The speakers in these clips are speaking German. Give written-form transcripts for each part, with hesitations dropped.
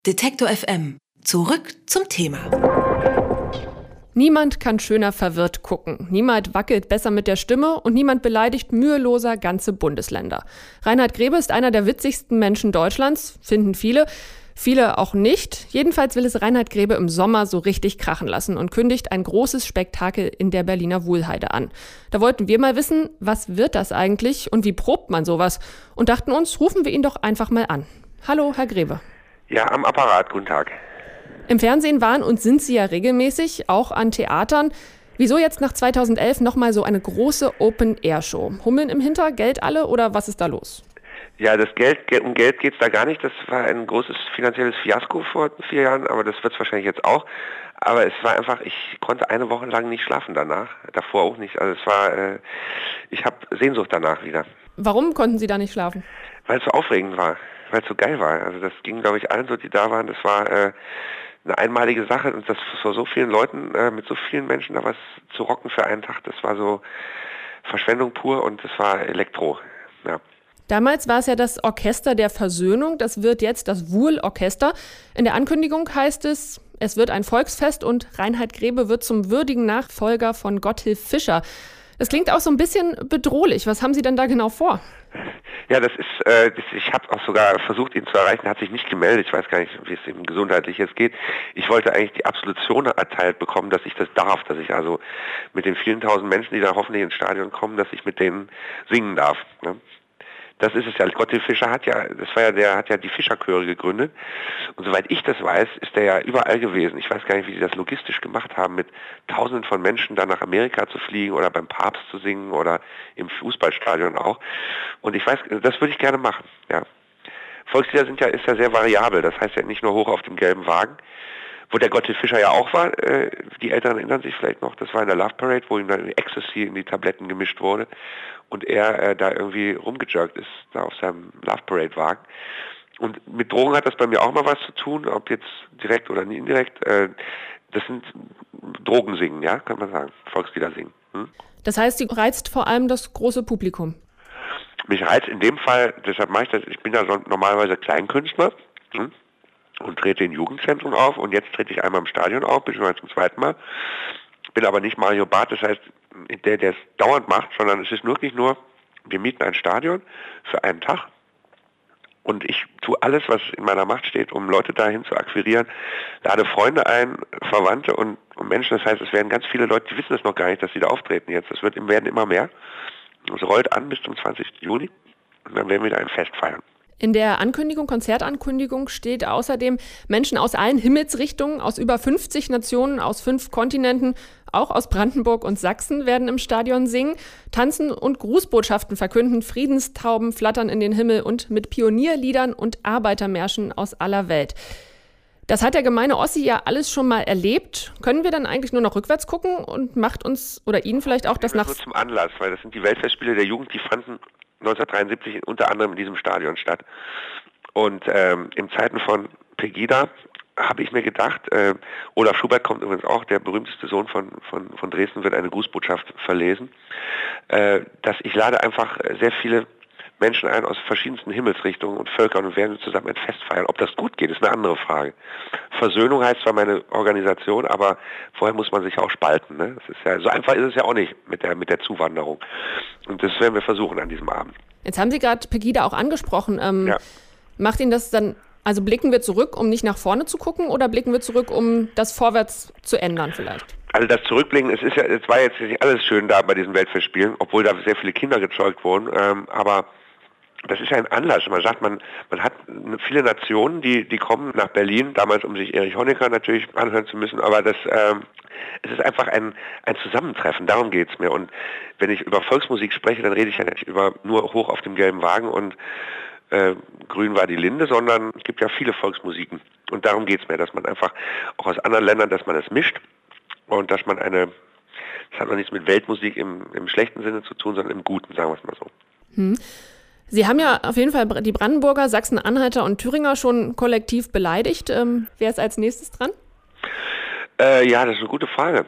Detektor FM. Zurück zum Thema. Niemand kann schöner verwirrt gucken. Niemand wackelt besser mit der Stimme und niemand beleidigt müheloser ganze Bundesländer. Reinhard Grebe ist einer der witzigsten Menschen Deutschlands, finden viele. Viele auch nicht. Jedenfalls will es Reinhard Grebe im Sommer so richtig krachen lassen und kündigt ein großes Spektakel in der Berliner Wuhlheide an. Da wollten wir mal wissen, was wird das eigentlich und wie probt man sowas? Und dachten uns, rufen wir ihn doch einfach mal an. Hallo, Herr Grebe. Ja, am Apparat. Guten Tag. Im Fernsehen waren und sind Sie ja regelmäßig, auch an Theatern. Wieso jetzt nach 2011 nochmal so eine große Open-Air-Show? Hummeln im Hinter, Geld alle oder was ist da los? Ja, um Geld geht's da gar nicht. Das war ein großes finanzielles Fiasko vor 4 Jahren, aber das wird's wahrscheinlich jetzt auch. Aber es war einfach, ich konnte eine Woche lang nicht schlafen danach, davor auch nicht. Also ich habe Sehnsucht danach wieder. Warum konnten Sie da nicht schlafen? Weil es so aufregend war, weil es so geil war. Also das ging, glaube ich, allen so, die da waren. Das war eine einmalige Sache und das vor so vielen Leuten, mit so vielen Menschen da was zu rocken für einen Tag, das war so Verschwendung pur und das war Elektro. Ja. Damals war es ja das Orchester der Versöhnung, das wird jetzt das Wuhl-Orchester. In der Ankündigung heißt es, es wird ein Volksfest und Reinhard Grebe wird zum würdigen Nachfolger von Gotthilf Fischer. Das klingt auch so ein bisschen bedrohlich. Was haben Sie denn da genau vor? Ja, ich habe auch sogar versucht, ihn zu erreichen, er hat sich nicht gemeldet. Ich weiß gar nicht, wie es ihm gesundheitlich jetzt geht. Ich wollte eigentlich die Absolution erteilt bekommen, dass ich das darf, dass ich also mit den vielen tausend Menschen, die da hoffentlich ins Stadion kommen, dass ich mit denen singen darf. Ne? Das ist es ja. Gotthilf Fischer hat ja die Fischerchöre gegründet. Und soweit ich das weiß, ist der ja überall gewesen. Ich weiß gar nicht, wie sie das logistisch gemacht haben, mit Tausenden von Menschen dann nach Amerika zu fliegen oder beim Papst zu singen oder im Fußballstadion auch. Und ich weiß, das würde ich gerne machen, ja. Volkslieder ist ja sehr variabel. Das heißt ja nicht nur hoch auf dem gelben Wagen, wo der Gotthilf Fischer ja auch war. Die Älteren erinnern sich vielleicht noch, das war in der Love Parade, wo ihm dann Ecstasy in die Tabletten gemischt wurde und er da irgendwie rumgejoggt ist, da auf seinem Love Parade Wagen. Und mit Drogen hat das bei mir auch mal was zu tun, ob jetzt direkt oder indirekt. Das sind Drogensingen, ja, kann man sagen, Volkslieder singen. Das heißt, Sie reizt vor allem das große Publikum? Mich reizt in dem Fall, deshalb mache ich das, ich bin ja normalerweise Kleinkünstler, und trete in Jugendzentren auf und jetzt trete ich einmal im Stadion auf, bin schon zum zweiten Mal. Bin aber nicht Mario Barth, das heißt, der es dauernd macht, sondern es ist wirklich nur, wir mieten ein Stadion für einen Tag und ich tue alles, was in meiner Macht steht, um Leute dahin zu akquirieren, lade Freunde ein, Verwandte und Menschen, das heißt, es werden ganz viele Leute, die wissen es noch gar nicht, dass sie da auftreten jetzt, werden immer mehr. Es rollt an bis zum 20. Juni und dann werden wir da ein Fest feiern. In der Konzertankündigung steht außerdem, Menschen aus allen Himmelsrichtungen, aus über 50 Nationen, aus 5 Kontinenten, auch aus Brandenburg und Sachsen werden im Stadion singen, tanzen und Grußbotschaften verkünden, Friedenstauben flattern in den Himmel und mit Pionierliedern und Arbeitermärschen aus aller Welt. Das hat der gemeine Ossi ja alles schon mal erlebt. Können wir dann eigentlich nur noch rückwärts gucken und macht uns oder Ihnen vielleicht auch das nach... Nur zum Anlass, weil das sind die Weltfestspiele der Jugend, die fanden 1973 unter anderem in diesem Stadion statt. Und in Zeiten von Pegida habe ich mir gedacht, Olaf Schubert kommt übrigens auch, der berühmteste Sohn von Dresden, wird eine Grußbotschaft verlesen, dass ich lade einfach sehr viele Menschen ein aus verschiedensten Himmelsrichtungen und Völkern und werden zusammen ein Fest feiern. Ob das gut geht, ist eine andere Frage. Versöhnung heißt zwar meine Organisation, aber vorher muss man sich auch spalten. Ne? Das ist ja, so einfach ist es ja auch nicht mit der Zuwanderung. Und das werden wir versuchen an diesem Abend. Jetzt haben Sie gerade Pegida auch angesprochen. Ja. Macht Ihnen das dann, also blicken wir zurück, um nicht nach vorne zu gucken, oder blicken wir zurück, um das vorwärts zu ändern vielleicht? Also das Zurückblicken, es war jetzt nicht alles schön da bei diesen Weltfestspielen, obwohl da sehr viele Kinder gezeugt wurden, aber das ist ja ein Anlass. Man sagt, man hat viele Nationen, die kommen nach Berlin, damals um sich Erich Honecker natürlich anhören zu müssen, aber es ist einfach ein Zusammentreffen, darum geht's mir. Und wenn ich über Volksmusik spreche, dann rede ich ja nicht über nur hoch auf dem gelben Wagen und grün war die Linde, sondern es gibt ja viele Volksmusiken. Und darum geht's mir, dass man einfach auch aus anderen Ländern, dass man es mischt und dass man das hat noch nichts mit Weltmusik im schlechten Sinne zu tun, sondern im Guten, sagen wir es mal so. Sie haben ja auf jeden Fall die Brandenburger, Sachsen-Anhalter und Thüringer schon kollektiv beleidigt. Wer ist als nächstes dran? Ja, das ist eine gute Frage.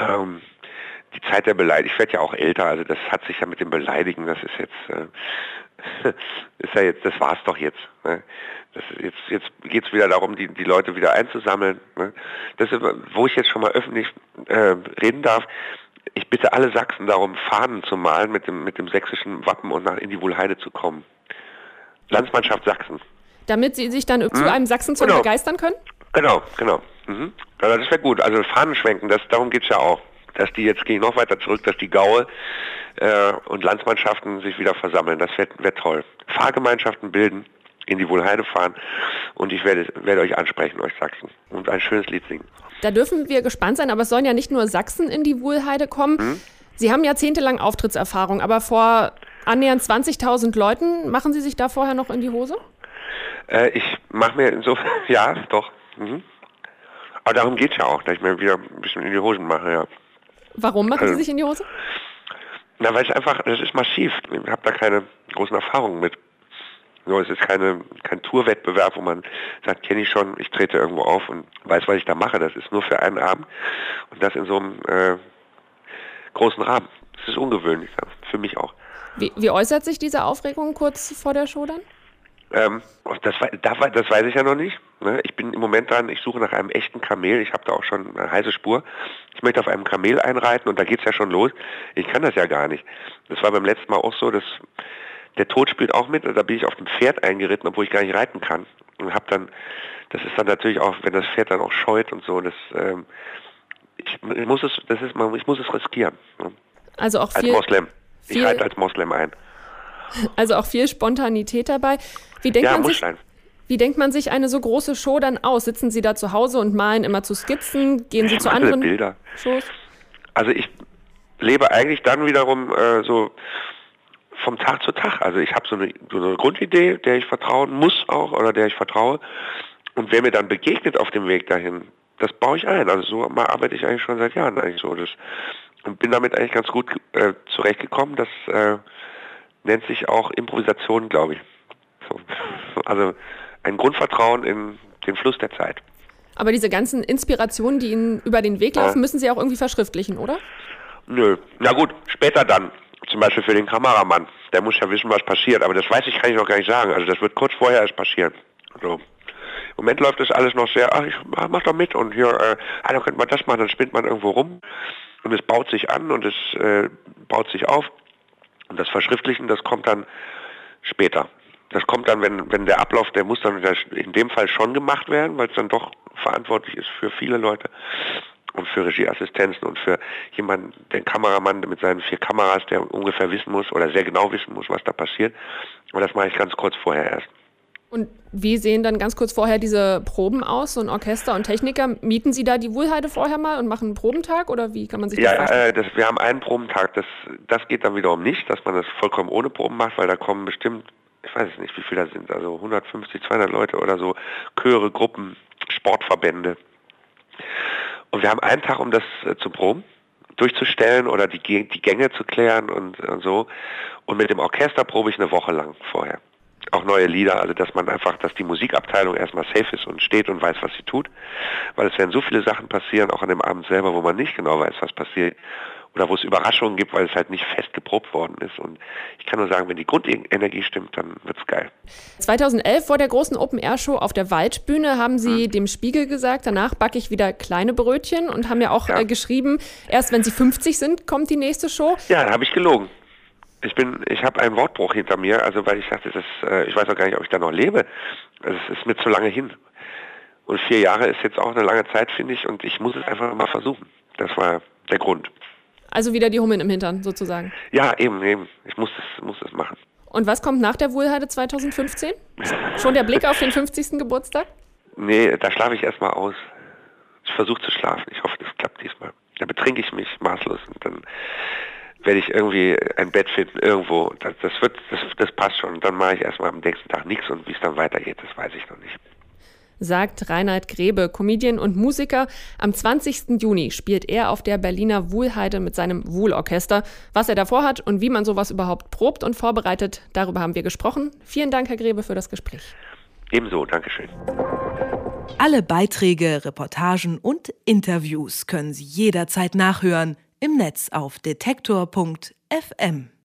Die Zeit der Beleidigung, ich werde ja auch älter, also das hat sich ja mit dem Beleidigen, das ist jetzt ist ja jetzt, das war's doch jetzt. Ne? Jetzt geht's wieder darum, die Leute wieder einzusammeln. Ne? Das ist, wo ich jetzt schon mal öffentlich reden darf. Ich bitte alle Sachsen darum, Fahnen zu malen mit dem sächsischen Wappen und in die Wuhlheide zu kommen. Landsmannschaft Sachsen. Damit Sie sich dann zu einem Sachsenzug begeistern können? Genau. Mhm. Also das wäre gut. Also Fahnen schwenken, darum geht's ja auch. Dass die jetzt gehen noch weiter zurück, dass die Gaue und Landsmannschaften sich wieder versammeln. Das wär toll. Fahrgemeinschaften bilden, in die Wuhlheide fahren und ich werde euch ansprechen, euch Sachsen, und ein schönes Lied singen. Da dürfen wir gespannt sein, aber es sollen ja nicht nur Sachsen in die Wuhlheide kommen. Sie haben jahrzehntelang Auftrittserfahrung, aber vor annähernd 20.000 Leuten, machen Sie sich da vorher noch in die Hose? Ich mache mir insofern, ja, doch. Mhm. Aber darum geht's ja auch, dass ich mir wieder ein bisschen in die Hosen mache, ja. Warum machen Sie sich in die Hose? Na, weil das ist massiv. Ich habe da keine großen Erfahrungen mit. So, es ist kein Tourwettbewerb, wo man sagt, kenne ich schon, ich trete irgendwo auf und weiß, was ich da mache. Das ist nur für einen Abend und das in so einem großen Rahmen. Das ist ungewöhnlich, für mich auch. Wie äußert sich diese Aufregung kurz vor der Show dann? Das weiß ich ja noch nicht. Ne? Ich bin im Moment dran, ich suche nach einem echten Kamel. Ich habe da auch schon eine heiße Spur. Ich möchte auf einem Kamel einreiten und da geht's ja schon los. Ich kann das ja gar nicht. Das war beim letzten Mal auch so, dass der Tod spielt auch mit. Da bin ich auf dem Pferd eingeritten, obwohl ich gar nicht reiten kann. Und das ist dann natürlich auch, wenn das Pferd dann auch scheut und so, ich muss es riskieren. Ne? Also auch viel, als Moslem. Ich reite als Moslem ein. Also auch viel Spontanität dabei. Wie denkt man sich eine so große Show dann aus? Sitzen Sie da zu Hause und malen immer zu Skizzen? Gehen Sie zu anderen Bilder. Shows? Also ich lebe eigentlich dann wiederum so vom Tag zu Tag. Also ich habe so eine Grundidee, der ich vertrauen muss auch oder der ich vertraue. Und wer mir dann begegnet auf dem Weg dahin, das baue ich ein. Also so arbeite ich eigentlich schon seit Jahren eigentlich so. Und bin damit eigentlich ganz gut zurechtgekommen. Das nennt sich auch Improvisation, glaube ich. So. Also ein Grundvertrauen in den Fluss der Zeit. Aber diese ganzen Inspirationen, die Ihnen über den Weg laufen, müssen Sie auch irgendwie verschriftlichen, oder? Nö. Na gut, später dann. Zum Beispiel für den Kameramann. Der muss ja wissen, was passiert. Aber das kann ich noch gar nicht sagen. Also das wird kurz vorher erst passieren. So. Im Moment läuft das alles noch sehr, ich mach doch mit. Und hier, dann könnte man das machen. Dann spinnt man irgendwo rum. Und es baut sich an und es baut sich auf. Und das Verschriftlichen, das kommt dann später. Das kommt dann, wenn der Ablauf, der muss dann in dem Fall schon gemacht werden, weil es dann doch verantwortlich ist für viele Leute und für Regieassistenzen und für jemanden, den Kameramann mit seinen 4 Kameras, der ungefähr wissen muss oder sehr genau wissen muss, was da passiert. Und das mache ich ganz kurz vorher erst. Und wie sehen dann ganz kurz vorher diese Proben aus? So ein Orchester und Techniker, mieten Sie da die Wuhlheide vorher mal und machen einen Probentag oder wie kann man sich das vorstellen? Ja, wir haben einen Probentag. Das geht dann wiederum nicht, dass man das vollkommen ohne Proben macht, weil da kommen bestimmt, ich weiß es nicht, wie viele da sind, also 150, 200 Leute oder so, Chöre, Gruppen, Sportverbände. Und wir haben einen Tag, um das zu proben, durchzustellen oder die Gänge zu klären und so. Und mit dem Orchester probe ich eine Woche lang vorher. Auch neue Lieder, also dass die Musikabteilung erstmal safe ist und steht und weiß, was sie tut. Weil es werden so viele Sachen passieren, auch an dem Abend selber, wo man nicht genau weiß, was passiert. Oder wo es Überraschungen gibt, weil es halt nicht fest geprobt worden ist. Und ich kann nur sagen, wenn die Grundenergie stimmt, dann wird's geil. 2011 vor der großen Open-Air-Show auf der Waldbühne haben Sie dem Spiegel gesagt, danach backe ich wieder kleine Brötchen und haben ja auch geschrieben, erst wenn Sie 50 sind, kommt die nächste Show. Ja, da habe ich gelogen. Ich habe einen Wortbruch hinter mir, also weil ich dachte, ich weiß auch gar nicht, ob ich da noch lebe. Also es ist mir zu lange hin. Und 4 Jahre ist jetzt auch eine lange Zeit, finde ich, und ich muss es einfach mal versuchen. Das war der Grund. Also wieder die Hummeln im Hintern, sozusagen. Ja, eben. Ich muss es machen. Und was kommt nach der Wuhlheide 2015? Schon der Blick auf den 50. Geburtstag? Nee, da schlafe ich erstmal aus. Ich versuche zu schlafen. Ich hoffe, das klappt diesmal. Da betrinke ich mich maßlos und dann werde ich irgendwie ein Bett finden irgendwo. Das passt schon. Und dann mache ich erstmal am nächsten Tag nichts und wie es dann weitergeht, das weiß ich noch nicht. Sagt Reinhard Grebe, Comedian und Musiker. Am 20. Juni spielt er auf der Berliner Wuhlheide mit seinem Wuhl-Orchester. Was er davor hat und wie man sowas überhaupt probt und vorbereitet, darüber haben wir gesprochen. Vielen Dank, Herr Grebe, für das Gespräch. Ebenso, Dankeschön. Alle Beiträge, Reportagen und Interviews können Sie jederzeit nachhören im Netz auf detektor.fm.